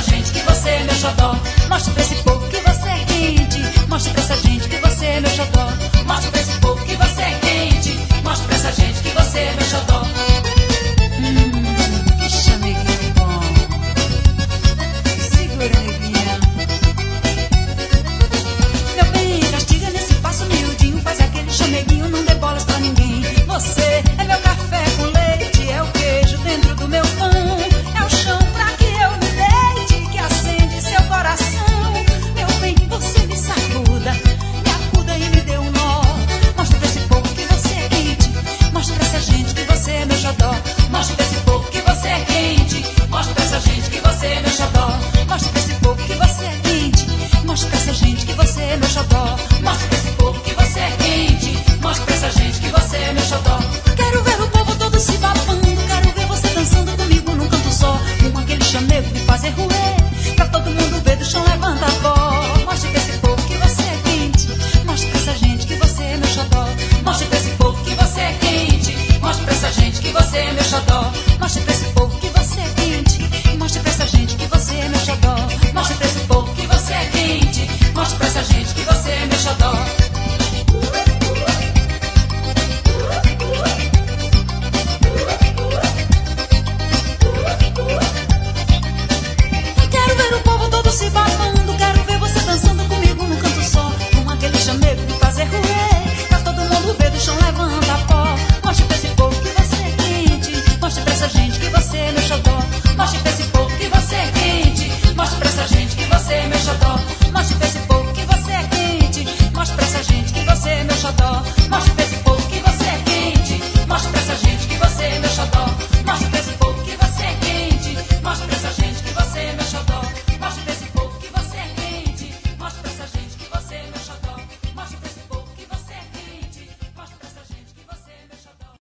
gente que você é meu xodó. Mostre pra esse povo que você é quente. Mostre pra essa gente que você é meu xodó. Mostre pra esse povo que você é quente. Mostre pra essa gente que você é meu xodó. Que chameguinho bom. Segura, neguinha. Meu bem, castiga nesse passo miudinho. Faz aquele chameguinho, não dê bolas pra ninguém. Você é meu café com leite, é o queijo dentro do meu pão. É o chão pra que eu me deite, que acende seu coração. Meu bem, você me sacuda, me acuda e me dê um nó. Mostre pra esse povo que você é quente. Mostre pra essa gente que você é meu xodó. Mostre pra esse povo que você é quente. Mostre pra essa gente que você é meu xodó. Mostre pra esse povo que você é quente. Mostre pra essa gente que você é meu xodó. Mostre pra esse povo que você é quente. Mostre pra essa gente que você é meu xodó. Quero ver o povo todo se babando. Quero ver você dançando comigo num canto só, com aquele chamego de fazer ruê. Pra todo mundo ver do chão, levanta a voz. Mostre pra esse povo que você é quente. Mostre pra essa gente que você é meu xodó. Mostre pra esse povo que você é quente. Mostre pra essa gente que você é meu xodó. Mostre pra